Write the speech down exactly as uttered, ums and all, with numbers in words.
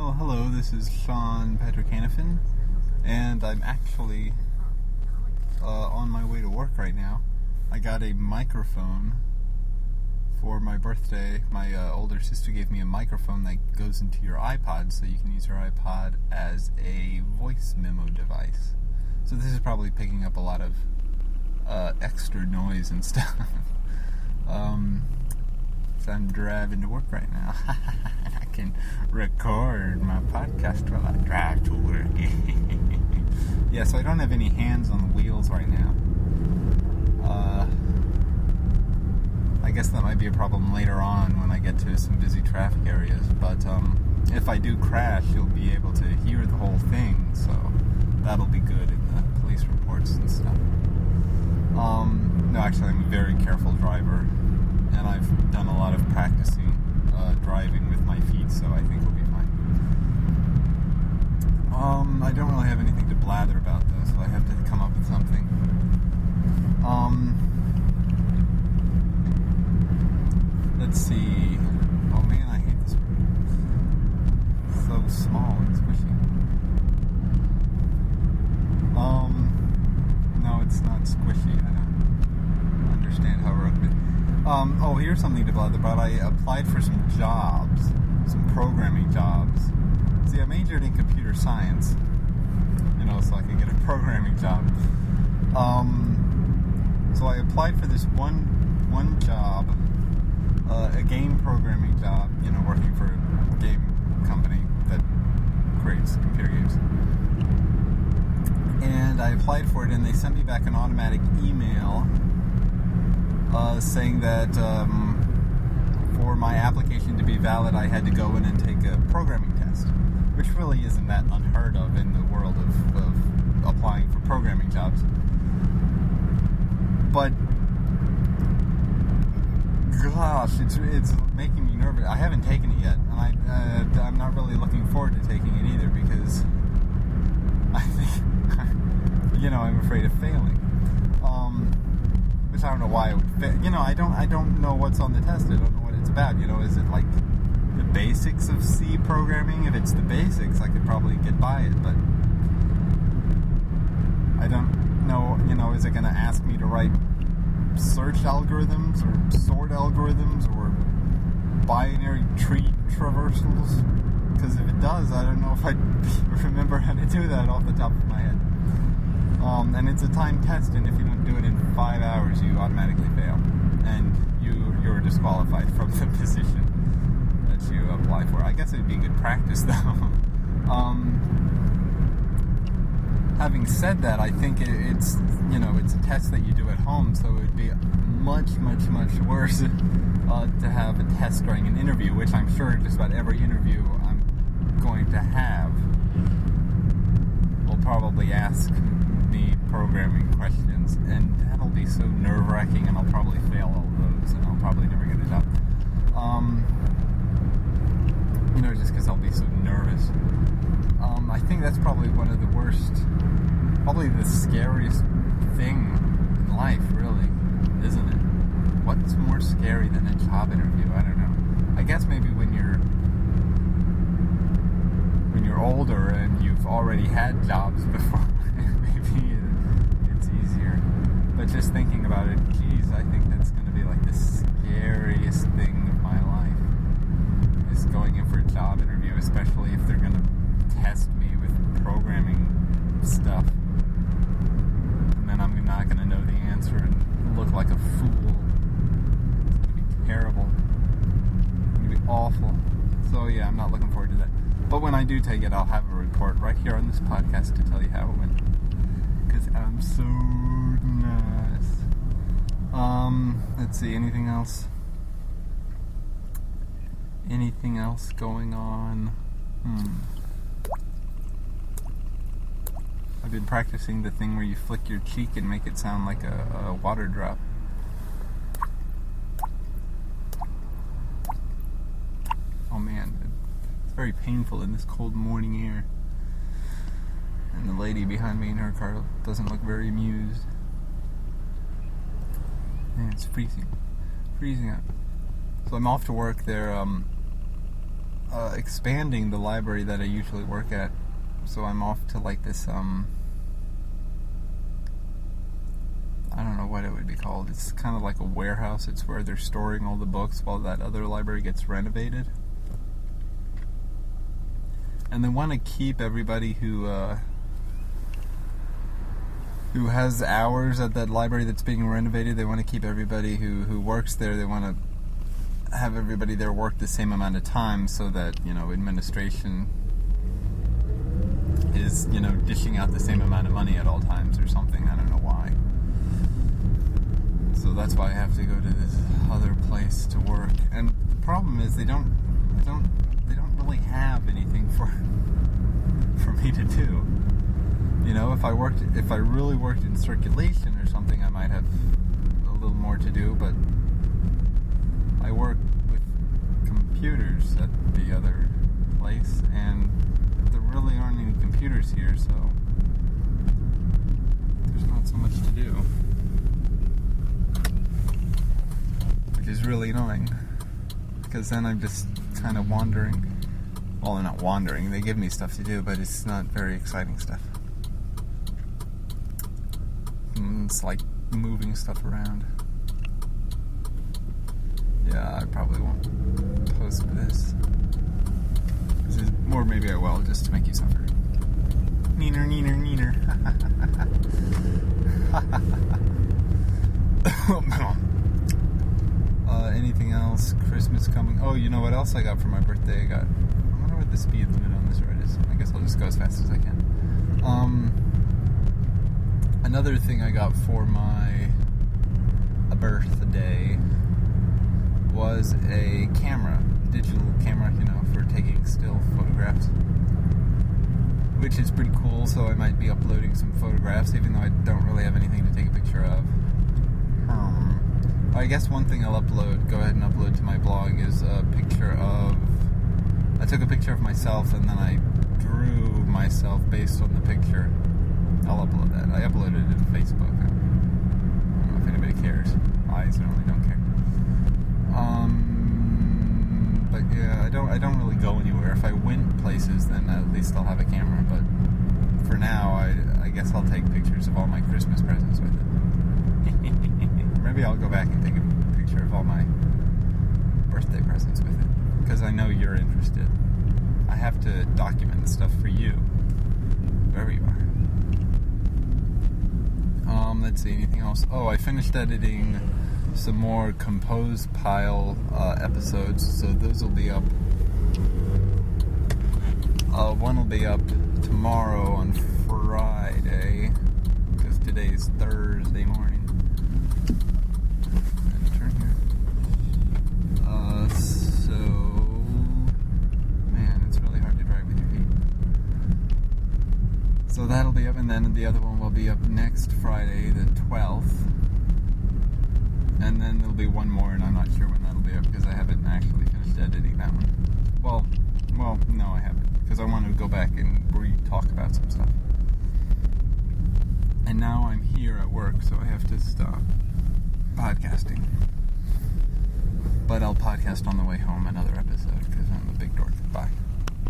Well, hello, this is Sean Petrocanifin, and I'm actually uh, on my way to work right now. I got a microphone for my birthday. My uh, older sister gave me a microphone that goes into your iPod, so you can use your iPod as a voice memo device. So this is probably picking up a lot of uh, extra noise and stuff. um, so I'm driving to work right now. And I can record my podcast while I drive to work. Yeah, so I don't have any hands on the wheels right now. Uh, I guess that might be a problem later on when I get to some busy traffic areas, but um, if I do crash, you'll be able to hear the whole thing, so that'll be good in the police reports and stuff. Um, no, actually, I'm a very careful driver, and I've done a lot of practicing uh, driving with my feet, so I think we'll be fine. Um, I don't really have anything to blather about, though, so I have to come up with something. Um... Let's see. Oh man, I hate this room. It's so small and squishy. Um, no, it's not squishy. I don't understand how it works. Um, oh, here's something to bother about. I applied for some jobs, some programming jobs. See, I majored in computer science, you know, so I could get a programming job. Um, so I applied for this one one job. Uh, a game programming job, you know, working for a game company that creates computer games. And I applied for it, and they sent me back an automatic email uh, saying that um, for my application to be valid, I had to go in and take a programming test, which really isn't that unheard of in the world of, of applying for programming jobs. But gosh, it's it's making me nervous. I haven't taken it yet, and I uh, I'm not really looking forward to taking it either because I think you know I'm afraid of failing. Um, which I don't know why I would fail. You know, I don't I don't know what's on the test. I don't know what it's about. You know, is it like the basics of C programming? If it's the basics, I could probably get by it, but I don't know. You know, is it going to ask me to write search algorithms or sort algorithms or binary tree traversals? Because if it does, I don't know if I remember how to do that off the top of my head. Um, and it's a timed test, and if you don't do it in five hours, you automatically fail, and you you're disqualified from the position that you apply for. I guess it'd be good practice, though. um, Having said that, I think it, it's, you know, it's a test that you do at home, so it would be much, much, much worse uh, to have a test during an interview, which I'm sure just about every interview I'm going to have will probably ask me programming questions, and that'll be so nerve-wracking, and I'll probably fail all those, and I'll probably never get a job. Um, you know, just because I'll be so nervous. Um, I think that's probably one of the worst, probably the scariest thing in life, really, isn't it? What's more scary than a job interview? I don't know. I guess maybe when you're when you're older and you've already had jobs before, maybe it's easier. But just thinking about it, geez, I think that's going to be like the scariest thing of my life, is going in for a job interview, especially if they're going to test me with programming stuff, and then I'm not going to know the answer and look like a fool. It's going to be terrible. It's going to be awful. So yeah, I'm not looking forward to that. But when I do take it, I'll have a report right here on this podcast to tell you how it went, because I'm so nice. Um, let's see, anything else? Anything else going on? Hmm. I've been practicing the thing where you flick your cheek and make it sound like a, a water drop. Oh man, it's very painful in this cold morning air. And the lady behind me in her car doesn't look very amused. Man, it's freezing. Freezing out. So I'm off to work there. Um, uh, expanding the library that I usually work at. So I'm off to like this, um, I don't know what it would be called. It's kind of like a warehouse. It's where they're storing all the books while that other library gets renovated. And they want to keep everybody who, uh, who has hours at that library that's being renovated. They want to keep everybody who, who works there. They want to have everybody there work the same amount of time so that, you know, administration is, you know, dishing out the same amount of money at all times or something. I don't know why. So that's why I have to go to this other place to work. And the problem is they don't, they don't, they don't really have anything for for me to do. You know, if I worked, if I really worked in circulation or something, I might have a little more to do. But I work with computers at the other place, and there really aren't any computers here, so there's not so much to do, which is really annoying, because then I'm just kind of wandering. Well, I'm not wandering, they give me stuff to do, but it's not very exciting stuff. It's like moving stuff around. Yeah, I probably won't post this. This is, or maybe I will, just to make you suffer. Neener, neener, neener. uh, anything else? Christmas coming. Oh, you know what else I got for my birthday? I got... I wonder what the speed limit on this road is. I guess I'll just go as fast as I can. Um... Another thing I got for my birthday was a camera, digital camera, you know, for taking still photographs, which is pretty cool. So I might be uploading some photographs, even though I don't really have anything to take a picture of. Um, I guess one thing I'll upload, go ahead and upload to my blog, is a picture of, I took a picture of myself and then I drew myself based on the picture. I'll upload that. I uploaded it to Facebook. I don't know if anybody cares. I certainly don't care. Um, but yeah, I don't. I don't really go anywhere. If I went places, then at least I'll have a camera. But for now, I, I guess I'll take pictures of all my Christmas presents with it. Maybe I'll go back and take a picture of all my birthday presents with it, because I know you're interested. I have to document the stuff for you, wherever you are. Um, let's see, anything else? Oh, I finished editing some more Compose Pile uh, episodes, so those will be up. Uh, one will be up tomorrow on Friday, because today's Thursday morning. Turn here. Uh, so, man, it's really hard to drive with your feet. So that'll be up, and then the other one will be up next Friday, the twelfth. And then there'll be one more, and I'm not sure when that'll be up, because I haven't actually finished editing that one. Well, well, no, I haven't, because I want to go back and re-talk about some stuff. And now I'm here at work, so I have to stop podcasting. But I'll podcast on the way home another episode, because I'm a big dork. Bye.